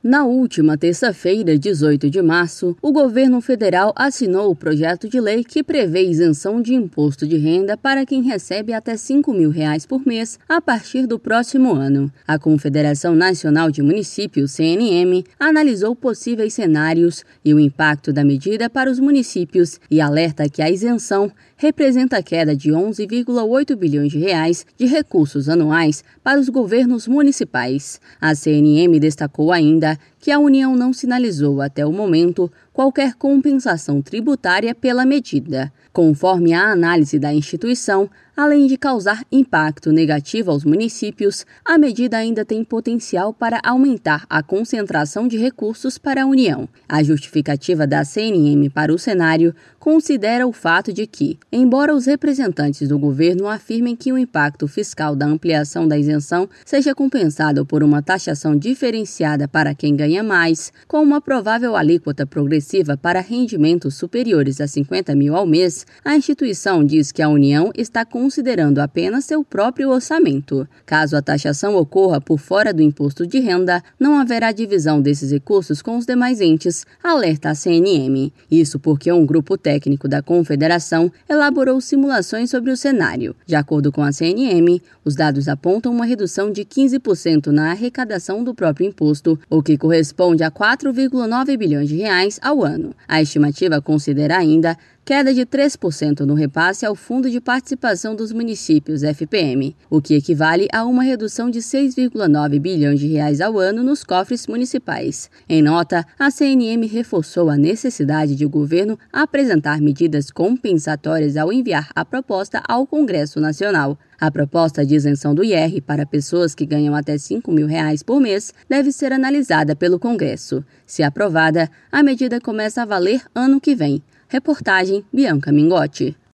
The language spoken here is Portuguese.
Na última terça-feira, 18 de março, o governo federal assinou o projeto de lei que prevê isenção de imposto de renda para quem recebe até R$ 5.000 por mês a partir do próximo ano. A Confederação Nacional de Municípios, CNM, analisou possíveis cenários e o impacto da medida para os municípios e alerta que a isenção representa a queda de 11,8 bilhões de reais de recursos anuais para os governos municipais. A CNM destacou ainda que a União não sinalizou até o momento qualquer compensação tributária pela medida. Conforme a análise da instituição, além de causar impacto negativo aos municípios, a medida ainda tem potencial para aumentar a concentração de recursos para a União. A justificativa da CNM para o cenário considera o fato de que, embora os representantes do governo afirmem que o impacto fiscal da ampliação da isenção seja compensado por uma taxação diferenciada para quem ganha mais, com uma provável alíquota progressiva para rendimentos superiores a 50 mil ao mês, a instituição diz que a União está considerando apenas seu próprio orçamento. Caso a taxação ocorra por fora do imposto de renda, não haverá divisão desses recursos com os demais entes, alerta a CNM. Isso porque um grupo técnico da Confederação elaborou simulações sobre o cenário. De acordo com a CNM, os dados apontam uma redução de 15% na arrecadação do próprio imposto, o que corresponde a 4,9 bilhões de reais ao ano. A estimativa considera ainda queda de 3% no repasse ao Fundo de Participação dos Municípios, FPM, o que equivale a uma redução de 6,9 bilhões de reais ao ano nos cofres municipais. Em nota, a CNM reforçou a necessidade de o governo apresentar medidas compensatórias ao enviar a proposta ao Congresso Nacional. A proposta de isenção do IR para pessoas que ganham até R$ 5.000 por mês deve ser analisada pelo Congresso. Se aprovada, a medida começa a valer ano que vem. Reportagem Bianca Mingotti.